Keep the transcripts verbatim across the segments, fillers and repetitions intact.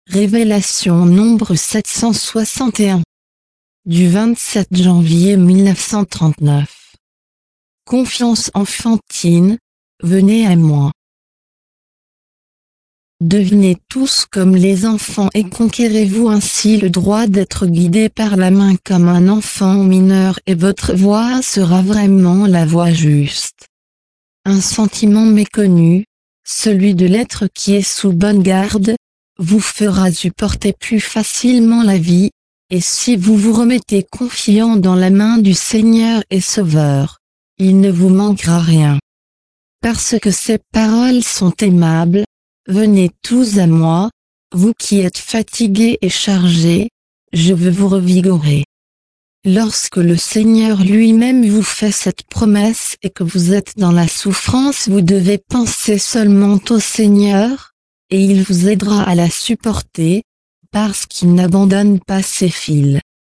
Révélation nombre sept cent soixante et un. Du vingt-sept janvier mille neuf cent trente-neuf. Confiance enfantine, venez à moi. Devenez tous comme les enfants et conquérez-vous ainsi le droit d'être guidé par la main comme un enfant mineur et votre voix sera vraiment la voix juste. Un sentiment méconnu, celui de l'être qui est sous bonne garde, vous fera supporter plus facilement la vie, et si vous vous remettez confiant dans la main du Seigneur et Sauveur, il ne vous manquera rien. Parce que ces paroles sont aimables, venez tous à moi, vous qui êtes fatigués et chargés, je veux vous revigorer. Lorsque le Seigneur lui-même vous fait cette promesse et que vous êtes dans la souffrance, vous devez penser seulement au Seigneur, et il vous aidera à la supporter, parce qu'il n'abandonne pas ses fils.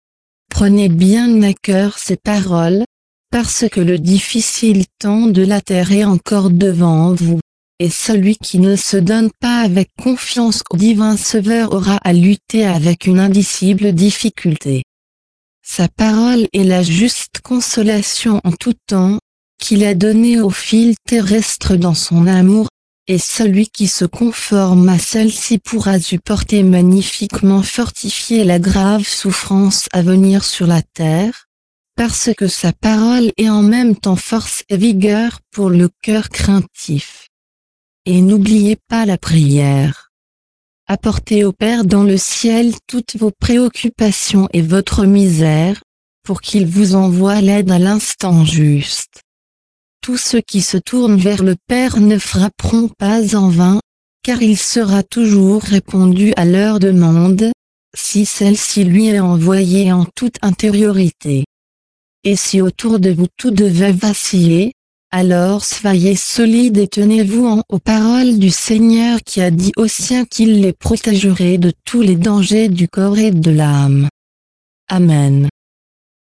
Prenez bien à cœur ces paroles, parce que le difficile temps de la terre est encore devant vous, et celui qui ne se donne pas avec confiance au divin Sauveur aura à lutter avec une indicible difficulté. Sa parole est la juste consolation en tout temps, qu'il a donnée aux fils terrestres dans son amour, et celui qui se conforme à celle-ci pourra supporter magnifiquement fortifier la grave souffrance à venir sur la terre, parce que sa parole est en même temps force et vigueur pour le cœur craintif. Et n'oubliez pas la prière. Apportez au Père dans le ciel toutes vos préoccupations et votre misère, pour qu'il vous envoie l'aide à l'instant juste. Tous ceux qui se tournent vers le Père ne frapperont pas en vain, car il sera toujours répondu à leur demande, si celle-ci lui est envoyée en toute intériorité. Et si autour de vous tout devait vaciller, alors soyez solides et tenez-vous en aux paroles du Seigneur qui a dit aux siens qu'il les protégerait de tous les dangers du corps et de l'âme. Amen.